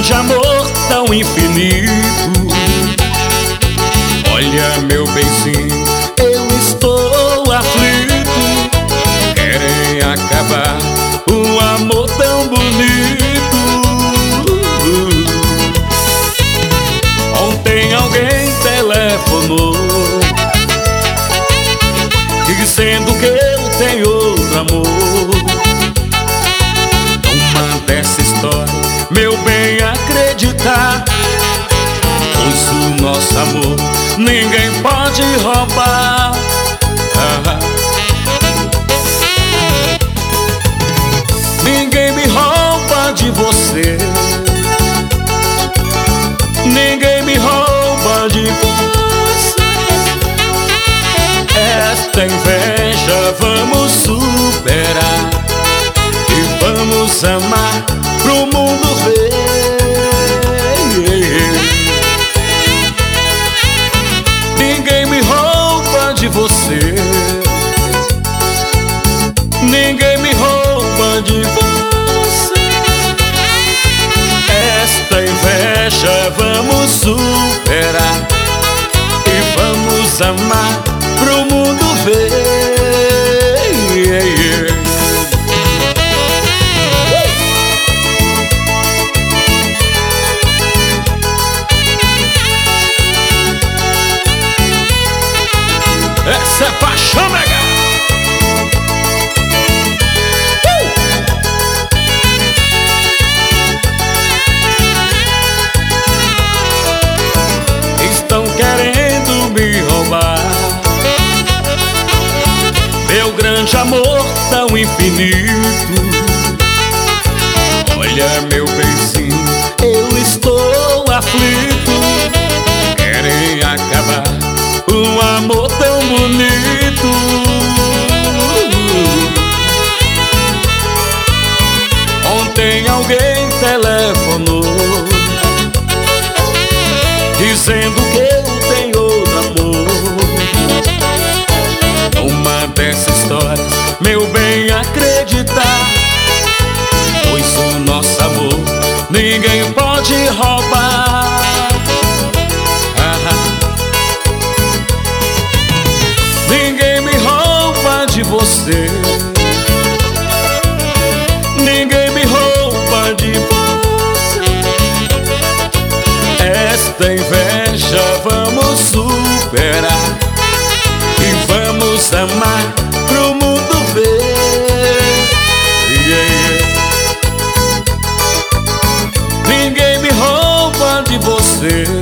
grande amor tão infinito. Olha, meu benzinho, eu estou aflito. Querem acabar um amor tão bonito. Ontem alguém telefonou dizendo que eu tenho outro amor. Numa dessa história, meu bem, acreditar, pois o nosso amor ninguém pode roubar. Ninguém me rouba de você, ninguém me rouba de você. Esta inveja vamos superar e vamos amar pro mundo ver. Ninguém me rouba de você, ninguém me rouba de você. Esta inveja vamos superar e vamos amar pro mundo ver. Essa é paixão, nega! Estão querendo me roubar meu grande amor tão infinito. Olha, meu benzinho, eu estou aflito. Querem acabar um amor tão bonito. Ontem alguém telefonou dizendo que eu tenho outro amor. Numa dessas histórias, meu bem, acreditar, pois o nosso amor ninguém pode roubar. Ninguém me rouba de você, ninguém me rouba de você. Esta inveja vamos superar e vamos amar pro mundo ver. Ninguém me rouba de você,